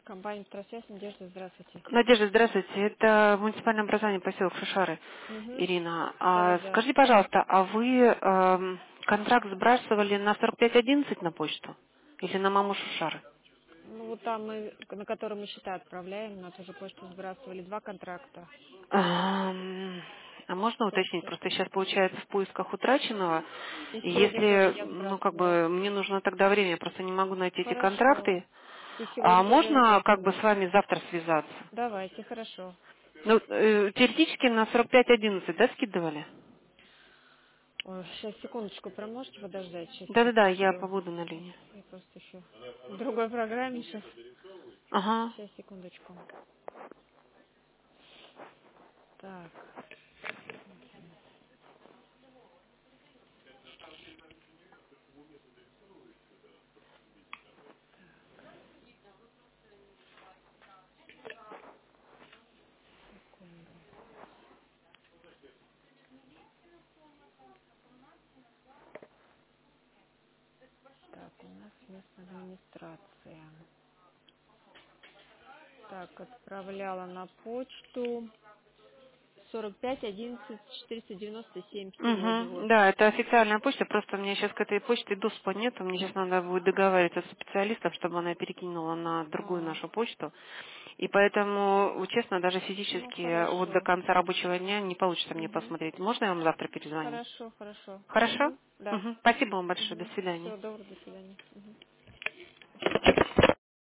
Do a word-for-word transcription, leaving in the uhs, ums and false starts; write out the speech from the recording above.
Компания «Второсвязь», Надежда, здравствуйте. Надежда, здравствуйте. Это муниципальное образование поселок Шишары. Угу. Ирина, Да, да, а да. скажите, пожалуйста, а вы эм, контракт сбрасывали на сорок пять одиннадцать на почту? Или на маму Шишары? Ну, вот там мы, на который мы счета отправляем, на ту же почту сбрасывали два контракта. Ам, А можно уточнить? сорок пять. Просто сейчас получается в поисках утраченного. И И сегодня тоже если, я ну, как сбрасывала. бы, мне нужно тогда время, я просто не могу найти эти Хорошо. контракты. И А сегодня тоже я можно, как бы, сбрасывала. с вами завтра связаться? Давайте, хорошо. Ну, э, теоретически на сорок пять одиннадцать, да, скидывали? Ой, сейчас, секундочку, проможете подождать? Сейчас, Да-да-да, я секундочку. побуду на линии. Я просто еще в другой программе сейчас. Ага. Сейчас, секундочку. Так, секунду. Так, у нас местная администрация. Так, отправляла на почту сорок пять одиннадцать четыреста девяносто семь сегодня Угу. вот. Да, это официальная почта, просто у меня сейчас к этой почте доступа нет, мне сейчас надо будет договариваться с специалистом, чтобы она перекинула на другую А, нашу почту. И поэтому, вот честно, даже ну физически вот до хорошо. конца рабочего дня не получится мне Угу. посмотреть. Можно я вам завтра перезвоню? Хорошо, хорошо. Хорошо? Угу. Да. Угу. Спасибо вам большое. До Угу. свидания. Всего доброго, до свидания. Мгм.